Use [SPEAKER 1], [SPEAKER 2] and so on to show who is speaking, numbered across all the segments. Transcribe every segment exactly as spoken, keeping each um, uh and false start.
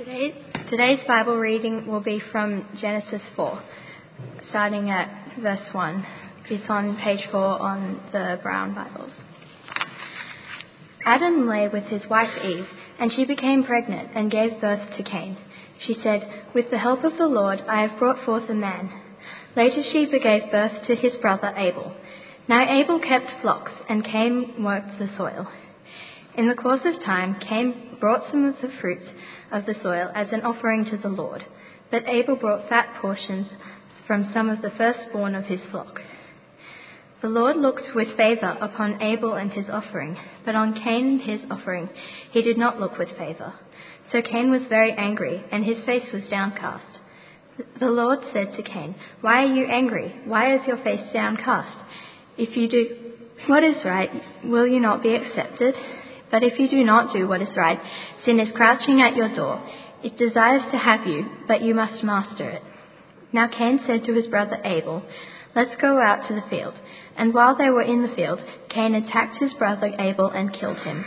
[SPEAKER 1] Today, today's Bible reading will be from Genesis four, starting at verse one. It's on page four on the Brown Bibles. Adam lay with his wife Eve, and she became pregnant and gave birth to Cain. She said, "With the help of the Lord, I have brought forth a man." Later she gave birth to his brother Abel. Now Abel kept flocks, and Cain worked the soil. In the course of time, Cain brought some of the fruits of the soil as an offering to the Lord, but Abel brought fat portions from some of the firstborn of his flock. The Lord looked with favour upon Abel and his offering, but on Cain and his offering he did not look with favour. So Cain was very angry, and his face was downcast. The Lord said to Cain, "Why are you angry? Why is your face downcast? If you do what is right, will you not be accepted? But if you do not do what is right, sin is crouching at your door. It desires to have you, but you must master it." Now Cain said to his brother Abel, "Let's go out to the field." And while they were in the field, Cain attacked his brother Abel and killed him.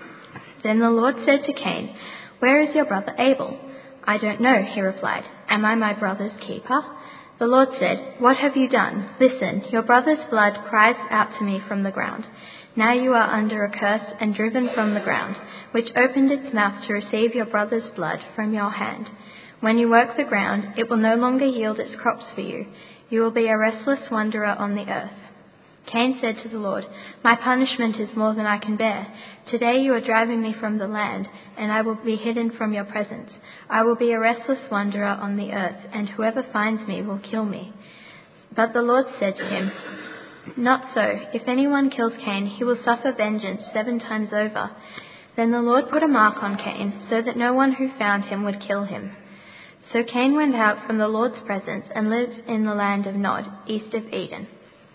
[SPEAKER 1] Then the Lord said to Cain, "Where is your brother Abel?" "I don't know," he replied. "Am I my brother's keeper?" The Lord said, "What have you done? Listen, your brother's blood cries out to me from the ground. Now you are under a curse and driven from the ground, which opened its mouth to receive your brother's blood from your hand. When you work the ground, it will no longer yield its crops for you. You will be a restless wanderer on the earth." Cain said to the Lord, "My punishment is more than I can bear. Today you are driving me from the land, and I will be hidden from your presence. I will be a restless wanderer on the earth, and whoever finds me will kill me." But the Lord said to him, "Not so. If anyone kills Cain, he will suffer vengeance seven times over." Then the Lord put a mark on Cain, so that no one who found him would kill him. So Cain went out from the Lord's presence and lived in the land of Nod, east of Eden.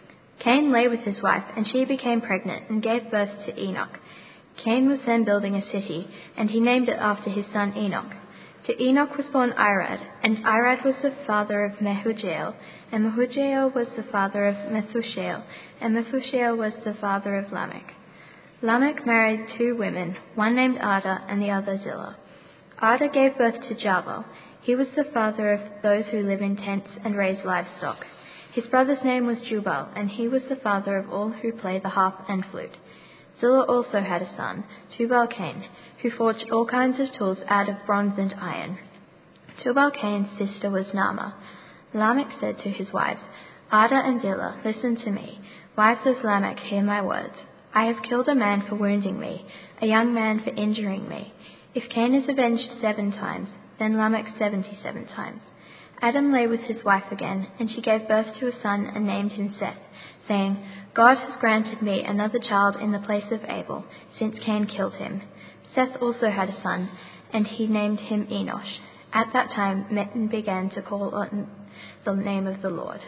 [SPEAKER 1] Cain lay with his wife, and she became pregnant and gave birth to Enoch. Cain was then building a city, and he named it after his son Enoch. To Enoch was born Irad, and Irad was the father of Mehujael, and Mehujael was the father of Methushael, and Methushael was the father of Lamech. Lamech married two women, one named Ada and the other Zillah. Ada gave birth to Jabal. He was the father of those who live in tents and raise livestock. His brother's name was Jubal, and he was the father of all who play the harp and flute. Zillah also had a son, Tubal-Cain, who forged all kinds of tools out of bronze and iron. Tubal-Cain's sister was Naamah. Lamech said to his wives, "Ada and Zillah, listen to me. Wives of Lamech, hear my words. I have killed a man for wounding me, a young man for injuring me. If Cain is avenged seven times, then Lamech seventy-seven times." Adam lay with his wife again, and she gave birth to a son and named him Seth, saying, "God has granted me another child in the place of Abel, since Cain killed him." Seth also had a son, and he named him Enosh. At that time, men began to call on the name of the Lord.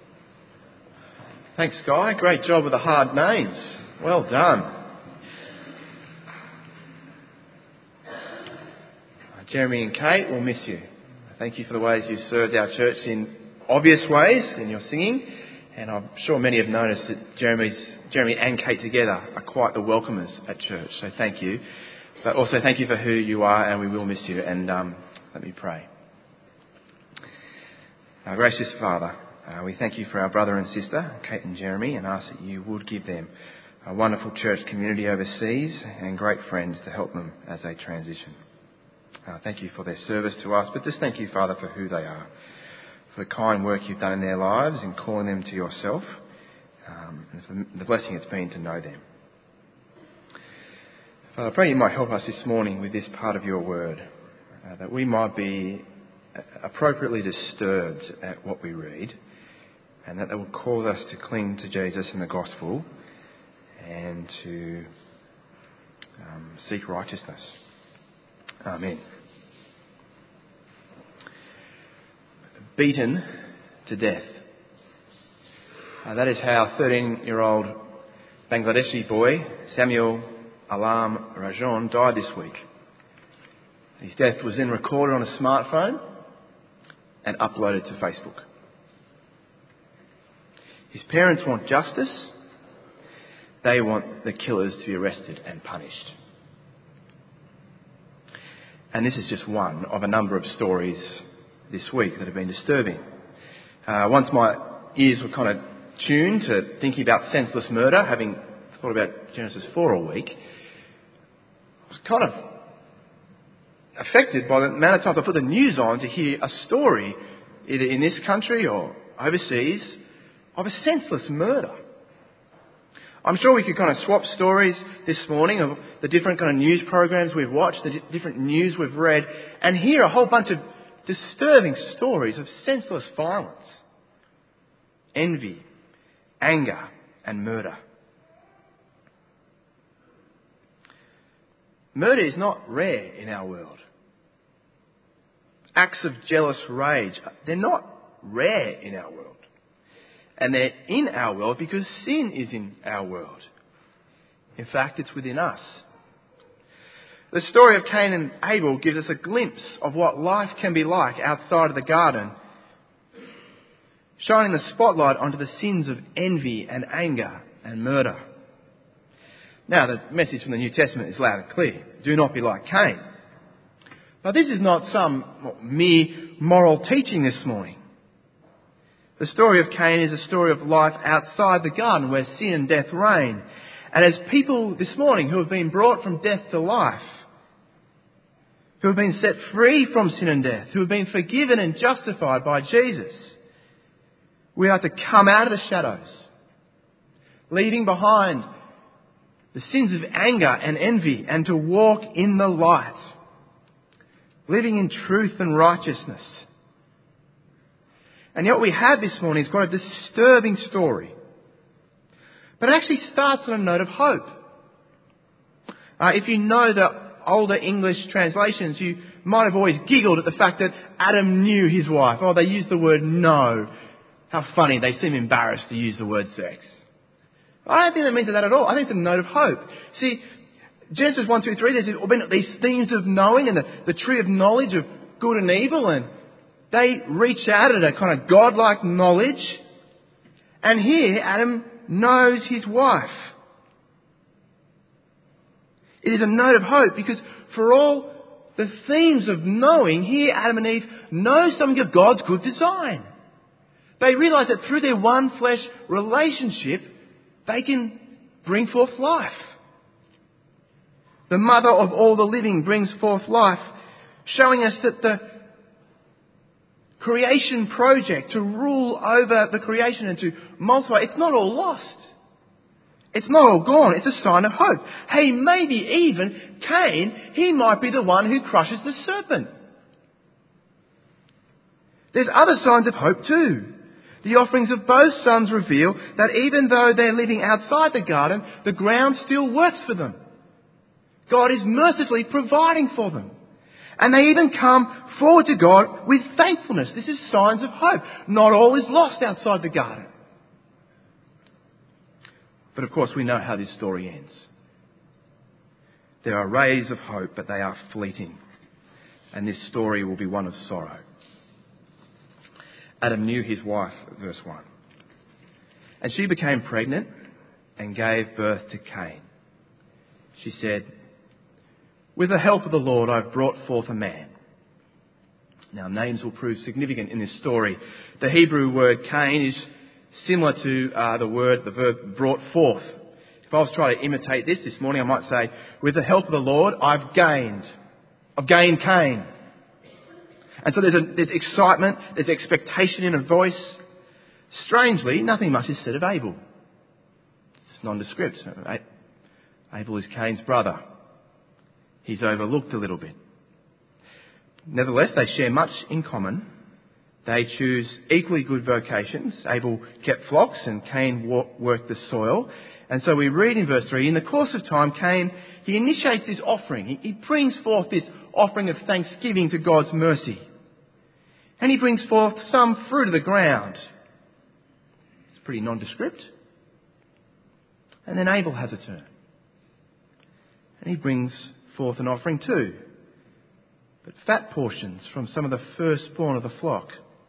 [SPEAKER 2] Thanks, Guy. Great job with the hard names. Well done. Jeremy and Kate, we'll miss you. Thank you for the ways you've served our church in obvious ways in your singing. And I'm sure many have noticed that Jeremy's, Jeremy and Kate together are quite the welcomers at church. So thank you. But also thank you for who you are, and we will miss you. And um, let me pray. Our gracious Father, uh, we thank you for our brother and sister, Kate and Jeremy, and ask that you would give them a wonderful church community overseas and great friends to help them as they transition. Uh, thank you for their service to us, but just thank you, Father, for who they are, for the kind work you've done in their lives in calling them to yourself, um, and for the blessing it's been to know them. Father, I pray you might help us this morning with this part of your word, uh, that we might be appropriately disturbed at what we read, and that that will cause us to cling to Jesus and the gospel and to um, seek righteousness. Amen. Beaten to death. Uh, that is how thirteen-year-old Bangladeshi boy Samuel Alam Rajan died this week. His death was then recorded on a smartphone and uploaded to Facebook. His parents want justice. They want the killers to be arrested and punished. And this is just one of a number of stories this week that have been disturbing. Uh, once my ears were kind of tuned to thinking about senseless murder, having thought about Genesis four all week, I was kind of affected by the amount of times I put the news on to hear a story, either in this country or overseas, of a senseless murder. I'm sure we could kind of swap stories this morning of the different kind of news programs we've watched, the di- different news we've read, and hear a whole bunch of disturbing stories of senseless violence, envy, anger, and murder. Murder is not rare in our world. Acts of jealous rage, they're not rare in our world. And they're in our world because sin is in our world. In fact, it's within us. The story of Cain and Abel gives us a glimpse of what life can be like outside of the garden, shining the spotlight onto the sins of envy and anger and murder. Now, the message from the New Testament is loud and clear. Do not be like Cain. But this is not some mere moral teaching this morning. The story of Cain is a story of life outside the garden where sin and death reign. And as people this morning who have been brought from death to life, who have been set free from sin and death, who have been forgiven and justified by Jesus, we are to come out of the shadows, leaving behind the sins of anger and envy, and to walk in the light, living in truth and righteousness. And yet what we have this morning is quite a disturbing story. But it actually starts on a note of hope. Uh, if you know the older English translations, you might have always giggled at the fact that Adam knew his wife. Oh, they use the word know. How funny. They seem embarrassed to use the word sex. I don't think that means that at all. I think it's a note of hope. See, Genesis one, two, three, there's been these themes of knowing and the, the tree of knowledge of good and evil, and they reach out at a kind of godlike knowledge. And here, Adam knows his wife. It is a note of hope because for all the themes of knowing, here Adam and Eve know something of God's good design. They realise that through their one flesh relationship, they can bring forth life. The mother of all the living brings forth life, showing us that the creation project to rule over the creation and to multiply, it's not all lost. It's not all gone. It's a sign of hope. Hey, maybe even Cain, he might be the one who crushes the serpent. There's other signs of hope too. The offerings of both sons reveal that even though they're living outside the garden, the ground still works for them. God is mercifully providing for them. And they even come forward to God with thankfulness. This is signs of hope. Not all is lost outside the garden. But of course we know how this story ends. There are rays of hope, but they are fleeting. And this story will be one of sorrow. Adam knew his wife, verse one. And she became pregnant and gave birth to Cain. She said, with the help of the Lord, I've brought forth a man. Now, names will prove significant in this story. The Hebrew word Cain is similar to uh, the word, the verb brought forth. If I was trying to imitate this this morning, I might say, with the help of the Lord, I've gained. I've gained Cain. And so there's, a, there's excitement, there's expectation in a voice. Strangely, nothing much is said of Abel. It's nondescript. Abel is Cain's brother. He's overlooked a little bit. Nevertheless, they share much in common. They choose equally good vocations. Abel kept flocks and Cain worked the soil. And so we read in verse three, in the course of time, Cain, he initiates this offering. He, he brings forth this offering of thanksgiving to God's mercy. And he brings forth some fruit of the ground. It's pretty nondescript. And then Abel has a turn. And he brings forth an offering too, but fat portions from some of the firstborn of the flock.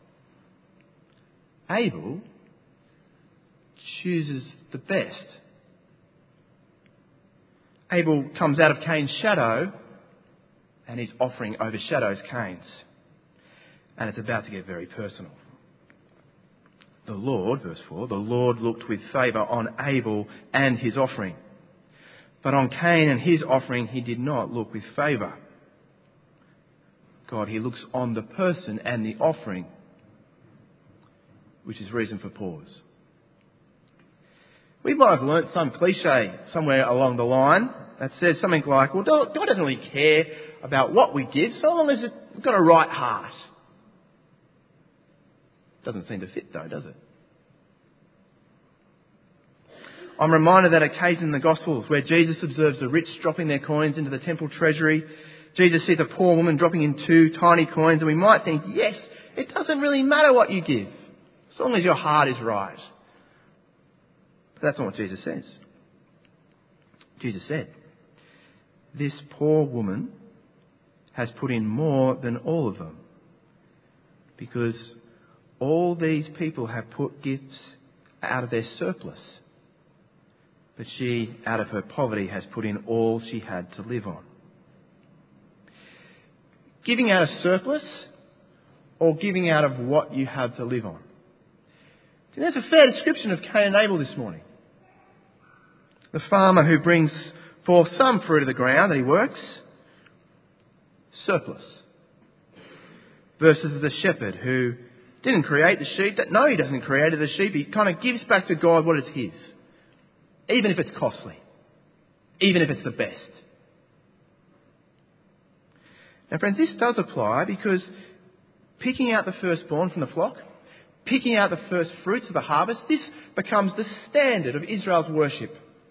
[SPEAKER 2] Abel chooses the best. Abel comes out of Cain's shadow and his offering overshadows Cain's. And it's about to get very personal. The Lord, verse four, the Lord looked with favour on Abel and his offering. But on Cain and his offering he did not look with favour. God, he looks on the person and the offering, which is reason for pause. We might have learnt some cliche somewhere along the line that says something like, well, God doesn't really care about what we give so long as it's got a right heart. Doesn't seem to fit though, does it? I'm reminded that occasion in the Gospels where Jesus observes the rich dropping their coins into the temple treasury. Jesus sees a poor woman dropping in two tiny coins, and we might think, yes, it doesn't really matter what you give, as long as your heart is right. But that's not what Jesus says. Jesus said, this poor woman has put in more than all of them, because all these people have put gifts out of their surplus, but she, out of her poverty, has put in all she had to live on. Giving out a surplus or giving out of what you have to live on? And that's a fair description of Cain and Abel this morning. The farmer who brings forth some fruit of the ground that he works, surplus. Versus the shepherd who didn't create the sheep. That no, he doesn't create the sheep. He kind of gives back to God what is his. Even if it's costly. Even if it's the best. Now friends, this does apply because picking out the firstborn from the flock, picking out the first fruits of the harvest, this becomes the standard of Israel's worship.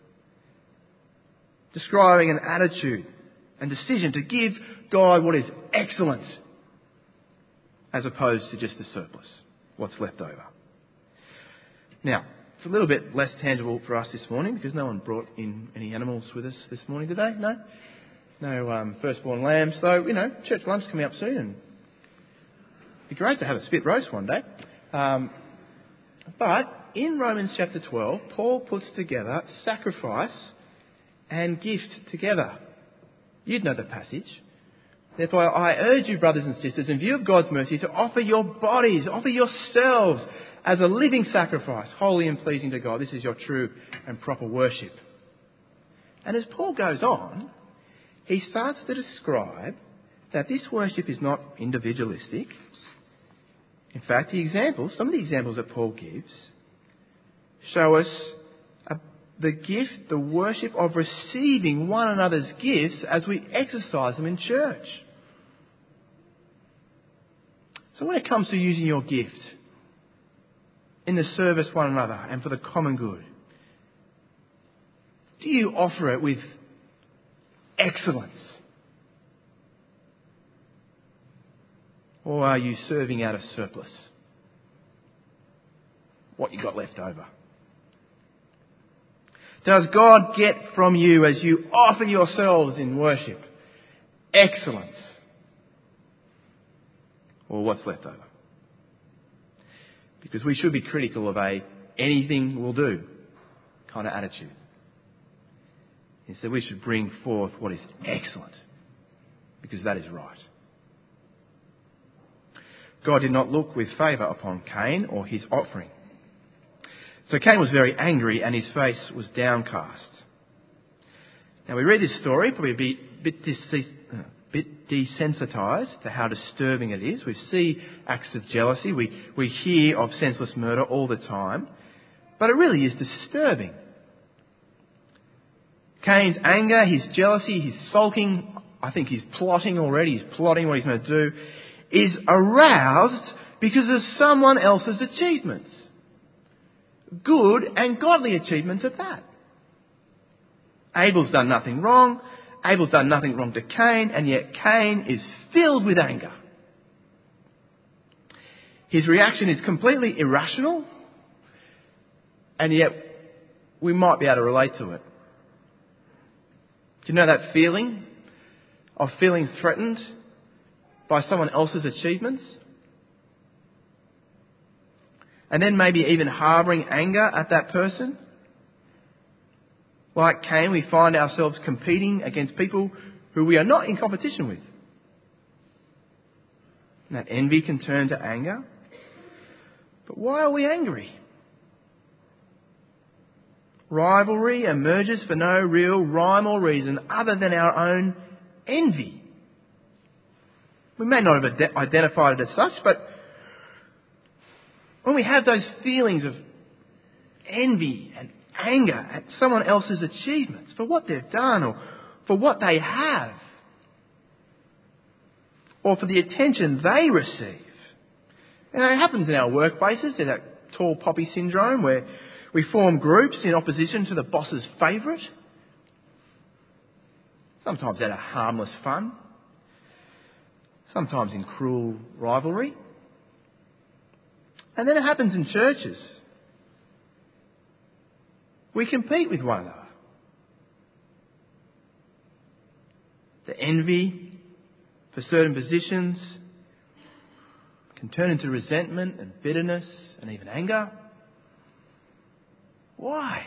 [SPEAKER 2] Describing an attitude and decision to give God what is excellent, as opposed to just the surplus, what's left over. Now, it's a little bit less tangible for us this morning because no one brought in any animals with us this morning, did they? No? No um, firstborn lambs. So, you know, church lunch coming up soon. And it'd be great to have a spit roast one day. Um, but in Romans chapter twelve, Paul puts together sacrifice and gift together. You'd know the passage. Therefore, I urge you, brothers and sisters, in view of God's mercy, to offer your bodies, offer yourselves as a living sacrifice, holy and pleasing to God. This is your true and proper worship. And as Paul goes on, he starts to describe that this worship is not individualistic. In fact, the examples, some of the examples that Paul gives, show us a, the gift, the worship of receiving one another's gifts as we exercise them in church. So when it comes to using your gift in the service of one another and for the common good, do you offer it with excellence? Or are you serving out of surplus? What you got left over? Does God get from you as you offer yourselves in worship excellence? Or what's left over? Because we should be critical of a anything will do kind of attitude. Instead, we should bring forth what is excellent, because that is right. God did not look with favour upon Cain or his offering. So Cain was very angry and his face was downcast. Now we read this story, probably a bit, bit, dis- uh, bit desensitised to how disturbing it is. We see acts of jealousy. We, we hear of senseless murder all the time. But it really is disturbing. Cain's anger, his jealousy, his sulking, I think he's plotting already, he's plotting what he's going to do, is aroused because of someone else's achievements. Good and godly achievements at that. Abel's done nothing wrong. Abel's done nothing wrong to Cain, and yet Cain is filled with anger. His reaction is completely irrational, and yet we might be able to relate to it. Do you know that feeling of feeling threatened by someone else's achievements? And then maybe even harbouring anger at that person? Like Cain, we find ourselves competing against people who we are not in competition with. And that envy can turn to anger. But why are we angry? Rivalry emerges for no real rhyme or reason other than our own envy. We may not have ad- identified it as such, but when we have those feelings of envy and anger at someone else's achievements for what they've done or for what they have or for the attention they receive. And it happens in our workplaces, there's that tall poppy syndrome where we form groups in opposition to the boss's favourite. Sometimes out of harmless fun. Sometimes in cruel rivalry. And then it happens in churches. We compete with one another. The envy for certain positions can turn into resentment and bitterness and even anger. Why?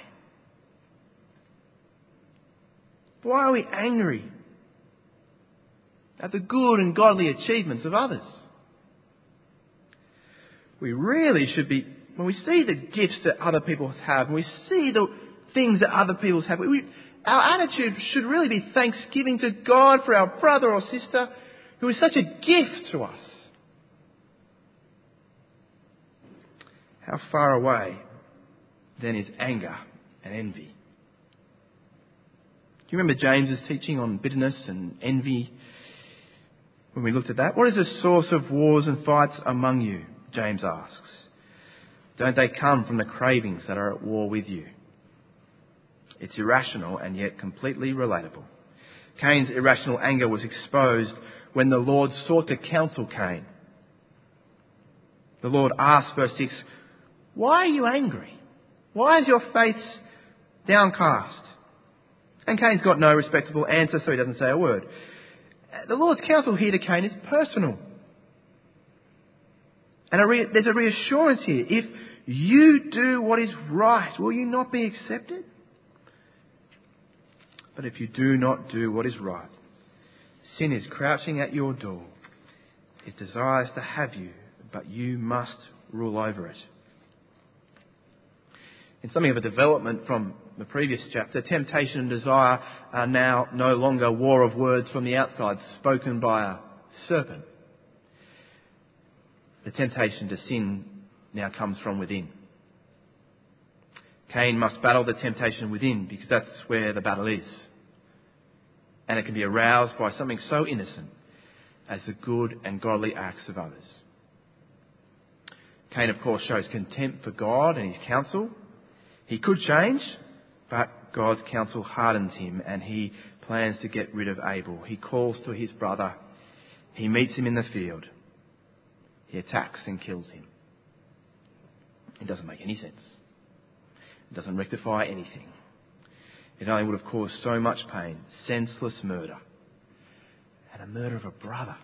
[SPEAKER 2] Why are we angry at the good and godly achievements of others? We really should be, when we see the gifts that other people have, when we see the things that other people have, we, our attitude should really be thanksgiving to God for our brother or sister who is such a gift to us. How far away then is anger and envy? Do you remember James's teaching on bitterness and envy? When we looked at that, what is the source of wars and fights among you? James asks. Don't they come from the cravings that are at war with you? It's irrational and yet completely relatable. Cain's irrational anger was exposed when the Lord sought to counsel Cain. The Lord asked, verse six, why are you angry? Why is your face downcast? And Cain's got no respectable answer, so he doesn't say a word. The Lord's counsel here to Cain is personal. And a re- there's a reassurance here. If you do what is right, will you not be accepted? But if you do not do what is right, sin is crouching at your door. It desires to have you, but you must rule over it. In something of a development from the previous chapter, temptation and desire are now no longer war of words from the outside spoken by a serpent. The temptation to sin now comes from within. Cain must battle the temptation within because that's where the battle is. And it can be aroused by something so innocent as the good and godly acts of others. Cain, of course, shows contempt for God and his counsel. He could change, but God's counsel hardens him and he plans to get rid of Abel. He calls to his brother. He meets him in the field. He attacks and kills him. It doesn't make any sense. It doesn't rectify anything. It only would have caused so much pain. Senseless murder. And a murder of a brother.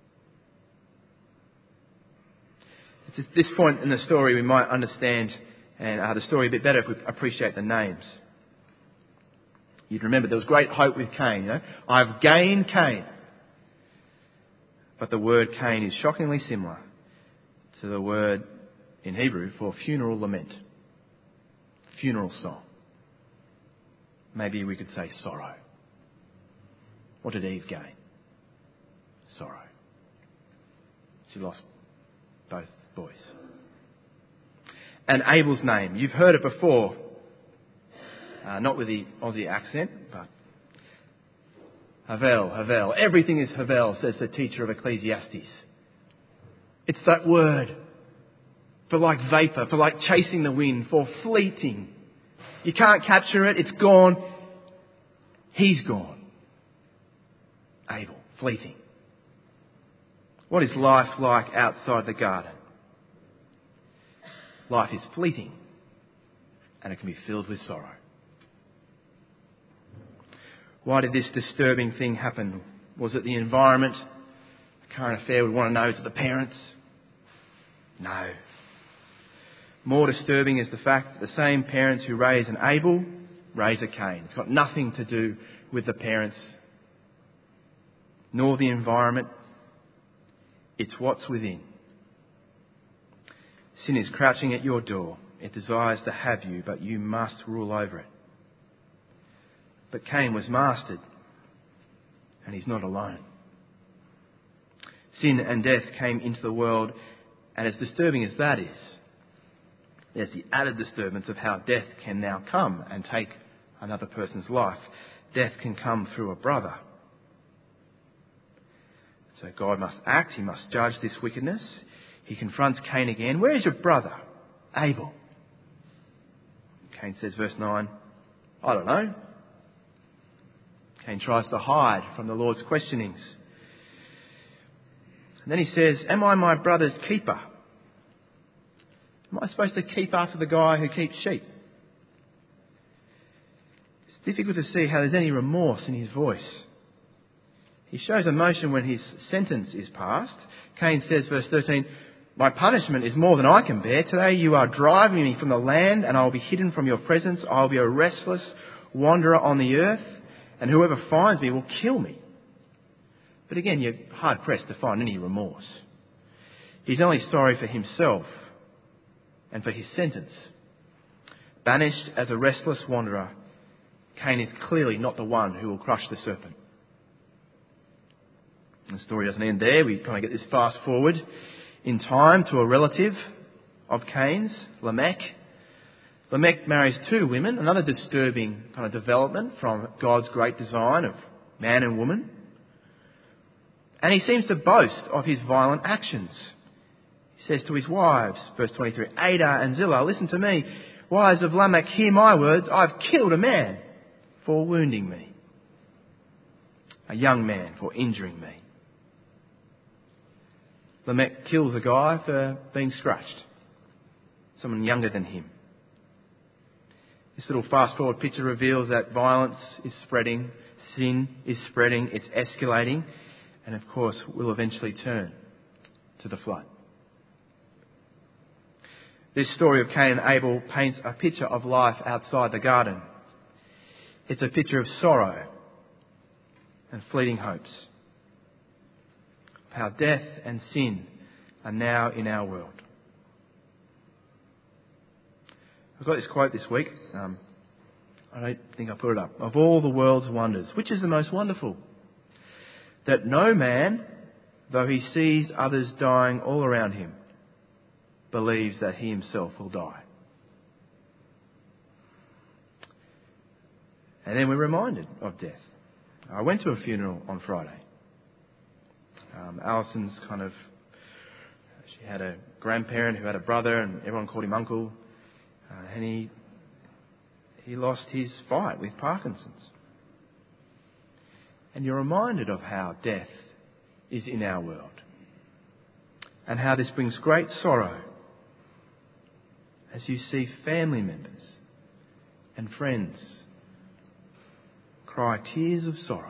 [SPEAKER 2] It's at this point in the story we might understand and uh, the story a bit better if we appreciate the names. You'd remember there was great hope with Cain. You know, I've gained Cain. But the word Cain is shockingly similar to the word in Hebrew for funeral lament. Funeral song. Maybe we could say sorrow. What did Eve gain? Sorrow. She lost both boys. And Abel's name, you've heard it before. Uh, not with the Aussie accent, but Havel, Havel. Everything is Havel, says the teacher of Ecclesiastes. It's that word for like vapour, for like chasing the wind, for fleeting. You can't capture it, it's gone. He's gone. Abel, fleeting. What is life like outside the garden? Life is fleeting and it can be filled with sorrow. Why did this disturbing thing happen? Was it the environment? The current affair would want to know. Is it the parents? No. More disturbing is the fact that the same parents who raise an Abel raise a Cain. It's got nothing to do with the parents nor the environment. It's what's within. Sin is crouching at your door. It desires to have you, but you must rule over it. But Cain was mastered, and he's not alone. Sin and death came into the world, and as disturbing as that is, there's the added disturbance of how death can now come and take another person's life. Death can come through a brother. So God must act. He must judge this wickedness. He confronts Cain again. Where is your brother, Abel? Cain says, verse nine, I don't know. Cain tries to hide from the Lord's questionings. And then he says, am I my brother's keeper? Am I supposed to keep after the guy who keeps sheep? It's difficult to see how there's any remorse in his voice. He shows emotion when his sentence is passed. Cain says, verse thirteen, my punishment is more than I can bear. Today you are driving me from the land, and I will be hidden from your presence. I will be a restless wanderer on the earth, and whoever finds me will kill me. But again, you're hard-pressed to find any remorse. He's only sorry for himself and for his sentence. Banished as a restless wanderer, Cain is clearly not the one who will crush the serpent. The story doesn't end there. We kind of get this fast forward in time to a relative of Cain's, Lamech. Lamech marries two women, another disturbing kind of development from God's great design of man and woman. And he seems to boast of his violent actions. He says to his wives, verse twenty-three, Adah and Zillah, listen to me. Wives of Lamech, hear my words. I've killed a man for wounding me. A young man for injuring me. Lamech kills a guy for being scratched. Someone younger than him. This little fast forward picture reveals that violence is spreading, sin is spreading, it's escalating, and of course will eventually turn to the flood. This story of Cain and Abel paints a picture of life outside the garden. It's a picture of sorrow and fleeting hopes. How death and sin are now in our world. I've got this quote this week. Um, I don't think I put it up. Of all the world's wonders, which is the most wonderful? That no man, though he sees others dying all around him, believes that he himself will die. And then we're reminded of death. I went to a funeral on Friday. Um, Alison's kind of, she had a grandparent who had a brother, and everyone called him uncle. Uh, and he he lost his fight with Parkinson's. And you're reminded of how death is in our world, and how this brings great sorrow as you see family members and friends cry tears of sorrow.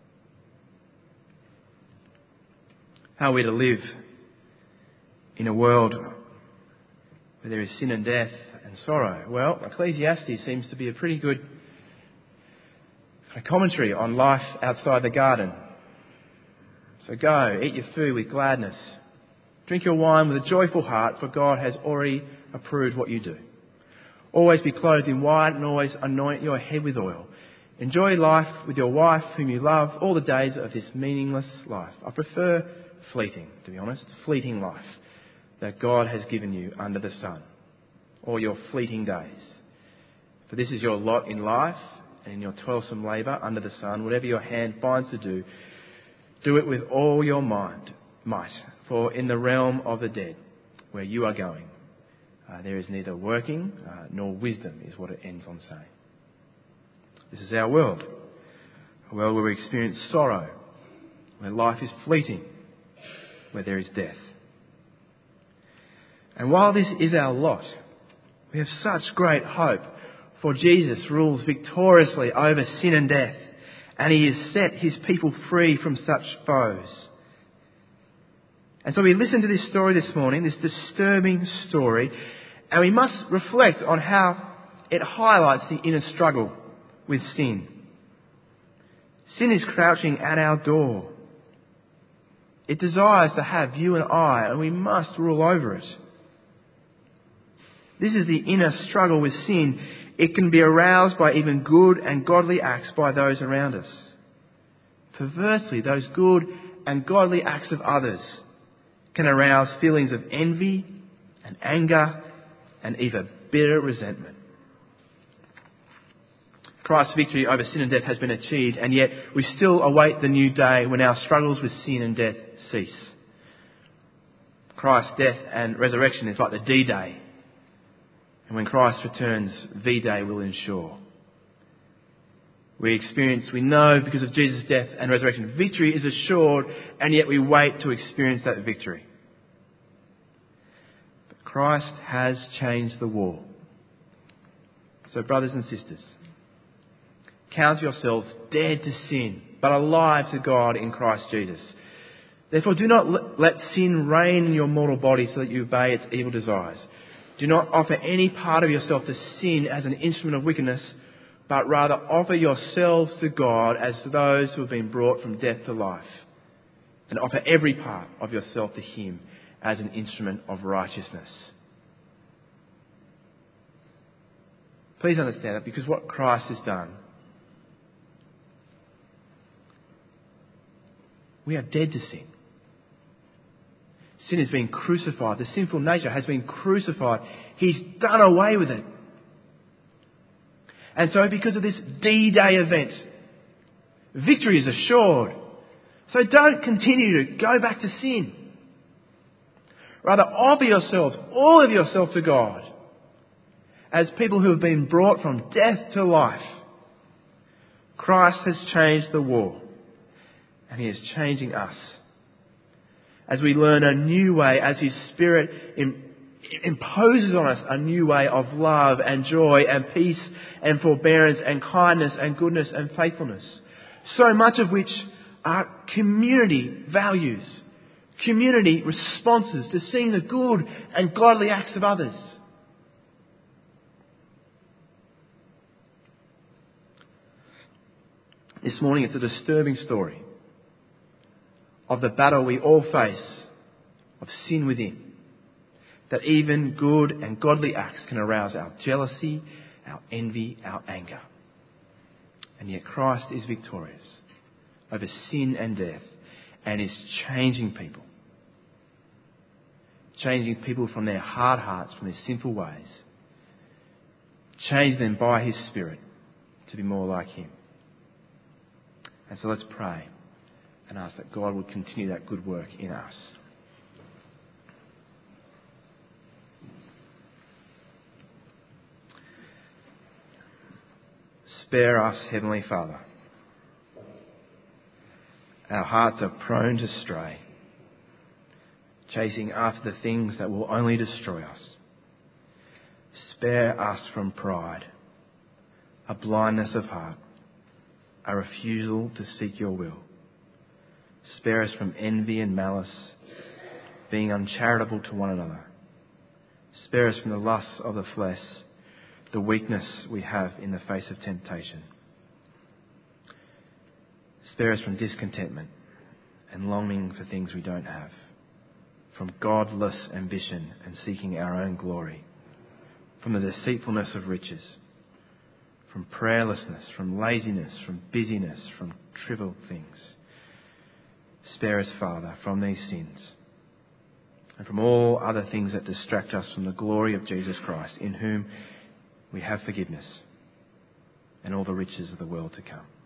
[SPEAKER 2] How are we to live in a world where there is sin and death and sorrow? Well, Ecclesiastes seems to be a pretty good commentary on life outside the garden. So go, eat your food with gladness. Drink your wine with a joyful heart, for God has already approved what you do. Always be clothed in white and always anoint your head with oil. Enjoy life with your wife whom you love all the days of this meaningless life. I prefer fleeting, to be honest, fleeting life that God has given you under the sun, or your fleeting days. For this is your lot in life and in your toilsome labour under the sun. Whatever your hand finds to do, do it with all your mind, might. For in the realm of the dead, where you are going, uh, there is neither working uh, nor wisdom, is what it ends on saying. This is our world, a world where we experience sorrow, where life is fleeting, where there is death. And while this is our lot, we have such great hope, for Jesus rules victoriously over sin and death, and he has set his people free from such foes. And so we listen to this story this morning, this disturbing story, and we must reflect on how it highlights the inner struggle with sin. Sin is crouching at our door. It desires to have you and I, and we must rule over it. This is the inner struggle with sin. It can be aroused by even good and godly acts by those around us. Perversely, those good and godly acts of others can arouse feelings of envy and anger and even bitter resentment. Christ's victory over sin and death has been achieved, and yet we still await the new day when our struggles with sin and death cease. Christ's death and resurrection is like the D-Day. And when Christ returns, V-Day will ensure. We experience, we know because of Jesus' death and resurrection, victory is assured, and yet we wait to experience that victory. But Christ has changed the war. So brothers and sisters, count yourselves dead to sin, but alive to God in Christ Jesus. Therefore do not let sin reign in your mortal body so that you obey its evil desires. Do not offer any part of yourself to sin as an instrument of wickedness, but rather offer yourselves to God as to those who have been brought from death to life. And offer every part of yourself to Him as an instrument of righteousness. Please understand that because what Christ has done, we are dead to sin. Sin has been crucified. The sinful nature has been crucified. He's done away with it. And so because of this D-Day event, victory is assured. So don't continue to go back to sin. Rather, offer yourselves, all of yourself to God as people who have been brought from death to life. Christ has changed the war, and He is changing us. As we learn a new way, as His Spirit imposes on us a new way of love and joy and peace and forbearance and kindness and goodness and faithfulness. So much of which are community values, community responses to seeing the good and godly acts of others. This morning it's a disturbing story of the battle we all face of sin within. That even good and godly acts can arouse our jealousy, our envy, our anger. And yet Christ is victorious over sin and death and is changing people. Changing people from their hard hearts, from their sinful ways. Change them by His Spirit to be more like Him. And so let's pray and ask that God would continue that good work in us. Spare us, Heavenly Father. Our hearts are prone to stray, chasing after the things that will only destroy us. Spare us from pride, a blindness of heart, a refusal to seek your will. Spare us from envy and malice, being uncharitable to one another. Spare us from the lusts of the flesh, the weakness we have in the face of temptation. Spare us from discontentment and longing for things we don't have, from godless ambition and seeking our own glory, from the deceitfulness of riches, from prayerlessness, from laziness, from busyness, from trivial things. Spare us, Father, from these sins and from all other things that distract us from the glory of Jesus Christ, in whom we have forgiveness and all the riches of the world to come.